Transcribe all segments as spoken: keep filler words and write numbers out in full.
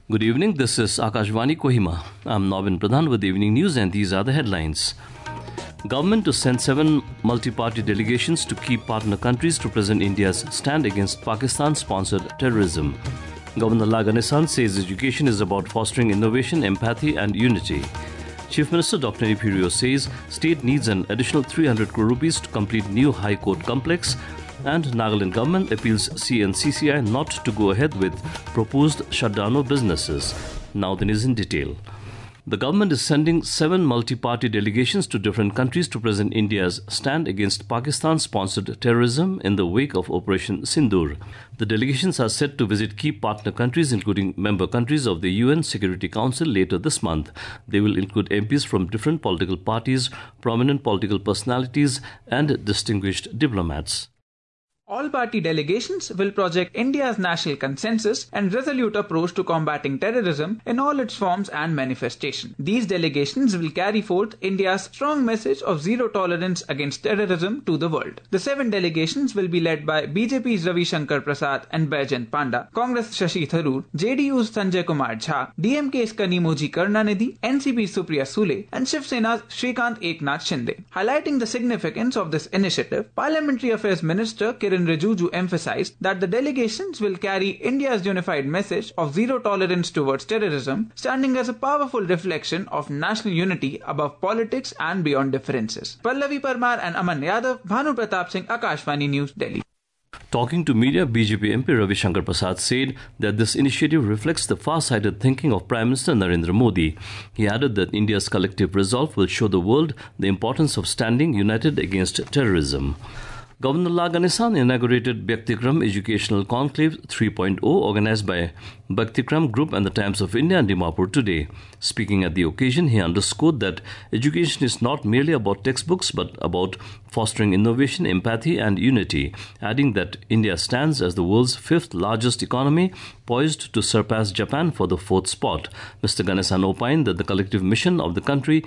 Good evening, this is Akashvani Kohima. I'm Navin Pradhan with the evening news and these are the headlines. Government to send seven multi-party delegations to key partner countries to present India's stand against Pakistan-sponsored terrorism. Governor La Ganesan says education is about fostering innovation, empathy and unity. Chief Minister Doctor Neiphiu Rio says state needs an additional three hundred crore rupees to complete new High Court complex. And Nagaland government appeals C N C C I not to go ahead with proposed shutdown of businesses. Now the news in detail. The government is sending seven multi-party delegations to different countries to present India's stand against Pakistan-sponsored terrorism in the wake of Operation Sindoor. The delegations are set to visit key partner countries, including member countries of the U N Security Council, later this month. They will include M Ps from different political parties, prominent political personalities, and distinguished diplomats. All party delegations will project India's national consensus and resolute approach to combating terrorism in all its forms and manifestation. These delegations will carry forth India's strong message of zero tolerance against terrorism to the world. The seven delegations will be led by B J P's Ravi Shankar Prasad and Baijant Panda, Congress Shashi Tharoor, J D U's Sanjay Kumar Jha, D M K's Kanimoji Karunanidhi, N C P's Supriya Sule and Shiv Sena's Shrikant Eknath Shinde. Highlighting the significance of this initiative, Parliamentary Affairs Minister Kiran Rijiju emphasized that the delegations will carry India's unified message of zero tolerance towards terrorism, standing as a powerful reflection of national unity above politics and beyond differences. Pallavi Parmar and Aman Yadav, Bhanu Pratap Singh, Akashvani News, Delhi. Talking to media, B J P M P Ravi Shankar Prasad said that this initiative reflects the far-sighted thinking of Prime Minister Narendra Modi. He added that India's collective resolve will show the world the importance of standing united against terrorism. Governor La Ganesan inaugurated Bhaktikram Educational Conclave three point oh organized by Bhaktikram Group and the Times of India and Dimapur today. Speaking at the occasion, he underscored that education is not merely about textbooks but about fostering innovation, empathy and unity, adding that India stands as the world's fifth largest economy, poised to surpass Japan for the fourth spot. Mister Ganesan opined that the collective mission of the country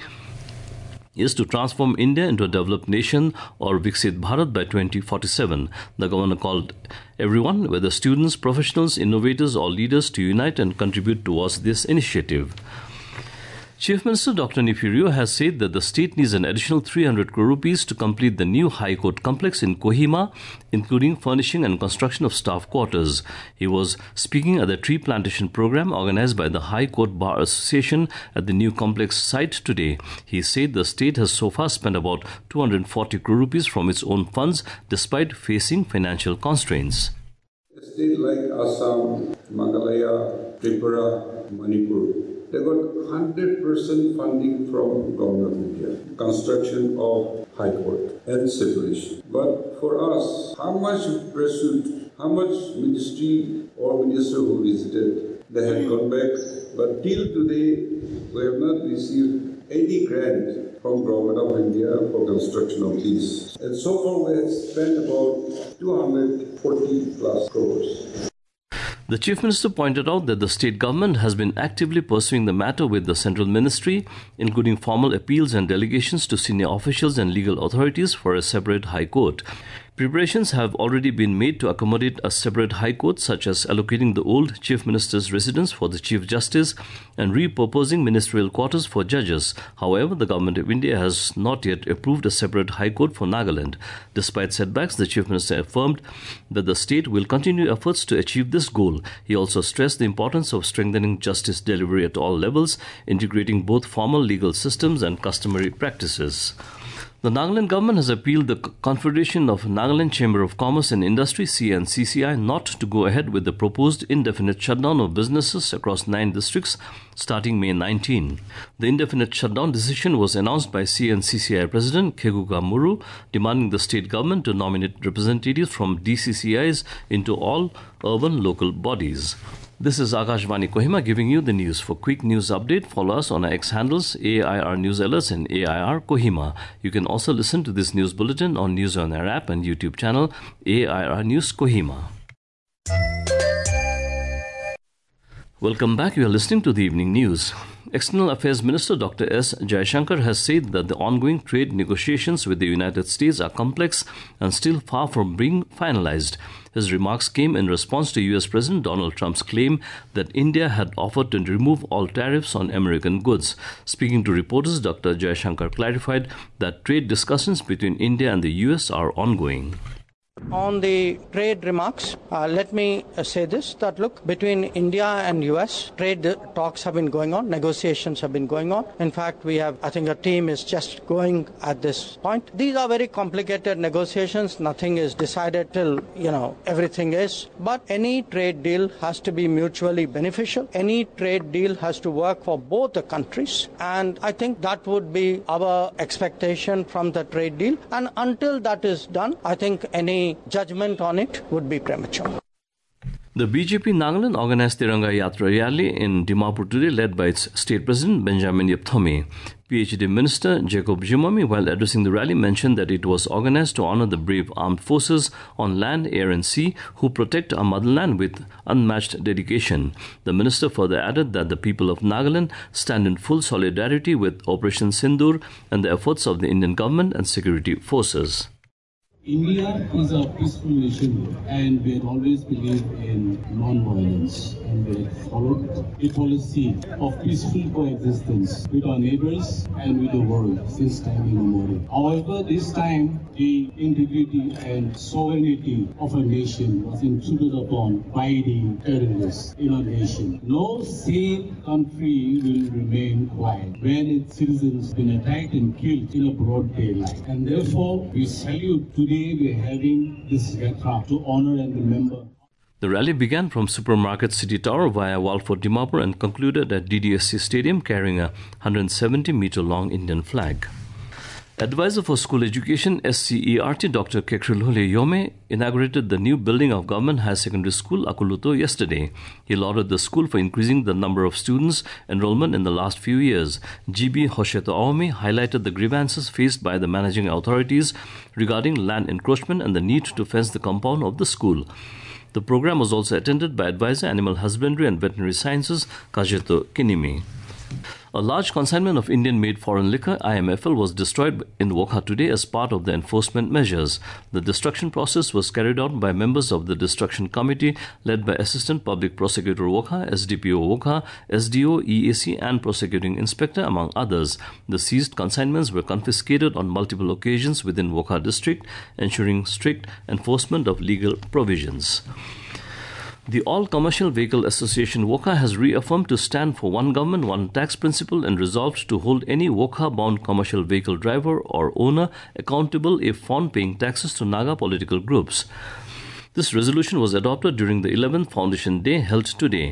is to transform India into a developed nation or Viksit Bharat by twenty forty-seven. The governor called everyone, whether students, professionals, innovators or leaders, to unite and contribute towards this initiative. Chief Minister Doctor Neiphiu Rio has said that the state needs an additional three hundred crore rupees to complete the new High Court complex in Kohima, including furnishing and construction of staff quarters. He was speaking at the tree plantation program organized by the High Court Bar Association at the new complex site today. He said the state has so far spent about two hundred forty crore rupees from its own funds despite facing financial constraints. A state like Assam, Meghalaya, Tripura, Manipur, they got one hundred percent funding from Government of India, construction of High Court and separation. But for us, how much pursuit, how much ministry or minister who visited, they had gone back, but till today, we have not received any grant from Government of India for construction of these. And so far, we have spent about two hundred forty plus crores. The Chief Minister pointed out that the state government has been actively pursuing the matter with the central ministry, including formal appeals and delegations to senior officials and legal authorities for a separate High Court. Preparations have already been made to accommodate a separate High Court, such as allocating the old Chief Minister's residence for the Chief Justice and repurposing ministerial quarters for judges. However, the Government of India has not yet approved a separate High Court for Nagaland. Despite setbacks, the Chief Minister affirmed that the state will continue efforts to achieve this goal. He also stressed the importance of strengthening justice delivery at all levels, integrating both formal legal systems and customary practices. The Nagaland government has appealed the Confederation of Nagaland Chamber of Commerce and Industry C N C C I not to go ahead with the proposed indefinite shutdown of businesses across nine districts starting May nineteenth. The indefinite shutdown decision was announced by C N C C I President Kheguka Muru, demanding the state government to nominate representatives from D C C Is into all urban local bodies. This is Akashvani Kohima giving you the news. For quick news update, follow us on our X handles A I R News Alerts and A I R Kohima. You can also listen to this news bulletin on News on Air app and YouTube channel A I R News Kohima. Welcome back. You are listening to the evening news. External Affairs Minister Doctor S. Jaishankar has said that the ongoing trade negotiations with the United States are complex and still far from being finalized. His remarks came in response to U S President Donald Trump's claim that India had offered to remove all tariffs on American goods. Speaking to reporters, Doctor Jaishankar clarified that trade discussions between India and the U S are ongoing. On the trade remarks, uh, let me uh, say this, that look, between India and U S, trade talks have been going on, negotiations have been going on. In fact, we have, I think a team is just going at this point. These are very complicated negotiations. Nothing is decided till, you know, everything is. But any trade deal has to be mutually beneficial. Any trade deal has to work for both the countries. And I think that would be our expectation from the trade deal. And until that is done, I think any judgment on it would be premature. The B J P Nagaland organized Tiranga Yatra rally in Dimapur today, led by its state president Benjamin Yepthome. P H D Minister Jacob Jimami, while addressing the rally, mentioned that it was organized to honor the brave armed forces on land, air and sea who protect our motherland with unmatched dedication. The minister further added that the people of Nagaland stand in full solidarity with Operation Sindoor and the efforts of the Indian government and security forces. India is a peaceful nation and we have always believed in non-violence, and we have followed a policy of peaceful coexistence with our neighbors and with the world since time immemorial. However, this time the integrity and sovereignty of a nation was intruded upon by the terrorists in our nation. No safe country will remain quiet when its citizens have been attacked and killed in a broad daylight. And therefore, we salute today we are having this yatra to honor and remember. The rally began from Supermarket City Tower via Walford Dimapur and concluded at D D S C Stadium carrying a one hundred seventy meter long Indian flag. Advisor for School Education S C E R T Doctor Kekrilhole Yome inaugurated the new building of Government Higher Secondary School Akuluto yesterday. He lauded the school for increasing the number of students enrollment in the last few years. G B Hosheto Aomi highlighted the grievances faced by the managing authorities regarding land encroachment and the need to fence the compound of the school. The program was also attended by Advisor Animal Husbandry and Veterinary Sciences Kajeto Kinimi. A large consignment of Indian-made foreign liquor, I M F L, was destroyed in Wokha today as part of the enforcement measures. The destruction process was carried out by members of the Destruction Committee led by Assistant Public Prosecutor Wokha, S D P O Wokha, S D O, E A C and Prosecuting Inspector, among others. The seized consignments were confiscated on multiple occasions within Wokha district, ensuring strict enforcement of legal provisions. The All Commercial Vehicle Association Wokha has reaffirmed to stand for one government, one tax principle and resolved to hold any Wokha-bound commercial vehicle driver or owner accountable if found paying taxes to Naga political groups. This resolution was adopted during the eleventh Foundation Day held today.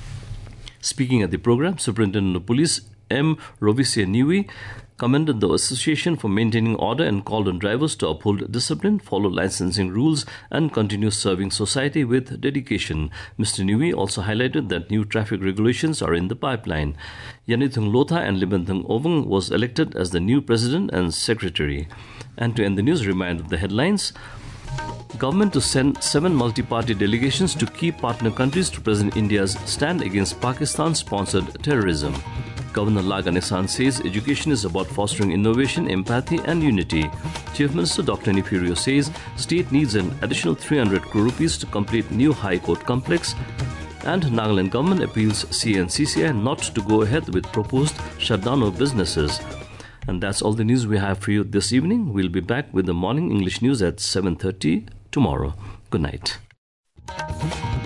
Speaking at the program, Superintendent of Police M. Rovisia Niwi commended the association for maintaining order and called on drivers to uphold discipline, follow licensing rules and continue serving society with dedication. Mister Niwi also highlighted that new traffic regulations are in the pipeline. Yanithung Lotha and Libanthung Ovung was elected as the new president and secretary. And to end the news, reminder of the headlines. Government to send seven multi-party delegations to key partner countries to present India's stand against Pakistan-sponsored terrorism. Governor La Ganesan says education is about fostering innovation, empathy and unity. Chief Minister Doctor Nifirio says state needs an additional three hundred crore rupees to complete new High Court complex. And Nagaland government appeals C N C C I not to go ahead with proposed shutdown of businesses. And that's all the news we have for you this evening. We'll be back with the morning English news at seven thirty tomorrow. Good night.